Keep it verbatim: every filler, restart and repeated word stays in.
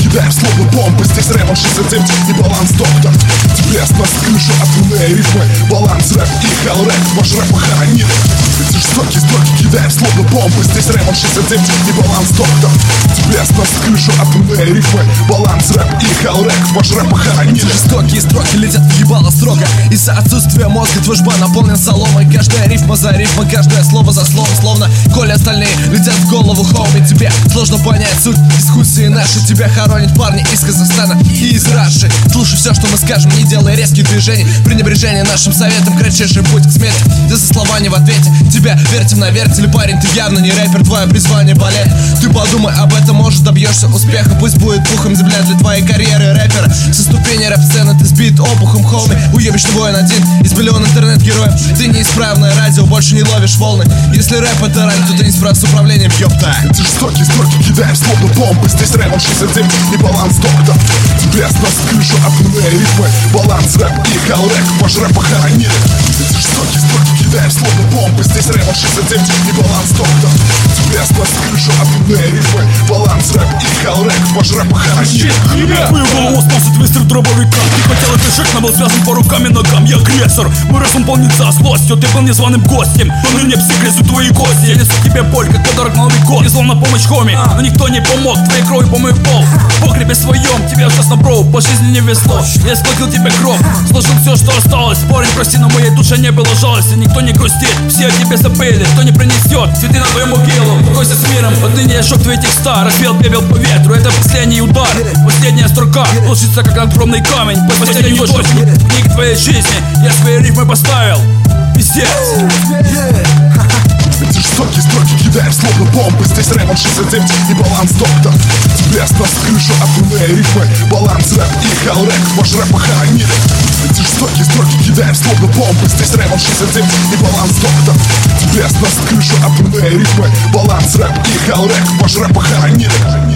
кидаем словно бомбы. Здесь рэп шестьдесят девять и баланс доктор. Тебе снос крышу отрывные рифмы. Баланс рэп и хелл рэп, ваш рэп похоронили. Эти жестокие строки кидаем словно бомбы. Здесь рэп шестьдесят девять и баланс доктор. Тебе снос крышу отрывные рифмы. Баланс рэп и хелл рэп, ваш рэп похоронили. Эти жестокие строки летят в ебало строго. Из-за отсутствия мозга твой жба наполнен соломой. Каждая рифма за рифмой, каждое слово за словом. Словно коли остальные летят в голову, хоуми. Тебе сложно понять суть дискуссии наши. Тебя хоронят парни из Казахстана и из Раши. Слушай все, что мы скажем, не делай резких движений. Пренебрежение нашим советом, кратчайший путь к смерти. Ты за слова не в ответе, тебя вертим на вертеле. Парень, ты явно не рэпер, твое призвание болеть. Ты подумай об этом, может добьешься успеха. Пусть будет пухом земля для твоей карьеры рэпера. Со ступени рэп-сцены ты сбит обухом, хоуми. Уебищный воин один из миллиона интернет-героев. Ты неисправное радио, больше не ловишь волны. Если рэп это рань, то ты не справ с управлением, ёпта. Эти жестокие строки кидаем словно бомбы. Здесь рэп шестьдесят девять и баланс доктор. Тебе снос крышу отрывные рифмы. Баланс рэп и хелл рэп, ваш рэп похоронили. Эти жестокие строки кидаем словно бомбы. Здесь рэп шестьдесят девять и баланс доктор. Тебе снос крышу отрывные рифмы. Баланс рэп и хелл рэп, ваш рэп похоронили. Твою голову сносит выстрел дробовика. Ты хотел это шик, но был связан по рукам и ногам. Я агрессор, мой разум полнится злостью. Ты был незваным гостем, но ныне псы грызут твои кости. Я несу тебе боль, как подарок на Новый год. Я звал на помощь хоми, но никто не помог. Твоей кровью помою пол, в погребе своем. Тебе ужасно, бро, по жизни не везло. Я сплотил тебе кровь, сложил все, что осталось. Парень, прости, на моей душе не было жалости. Никто не грустит, все о тебе забыли. Кто не принесет цветы на твою могилу. Покойся с миром, отныне я шок твои текста. Разбил пепел по ветру, это последний удар. Последняя строка, ложится как огромный камень. Последний точку книг твоей жизни. Я свои рифмы поставил, пиздец. Эти жестокие строки кидаем словно бомбы. Здесь рэп шестьдесят девять и баланс доктор. Тебе снос крышу отрывные рифмы. Баланс рэп и хелл рэп, ваш рэп похоронили. Эти жестокие строки кидаем словно бомбы. Здесь рэп шестьдесят девять и баланс доктор. Тебе снос крышу отрывные рифмы. Баланс рэп и хелл рэп, ваш рэп похоронили.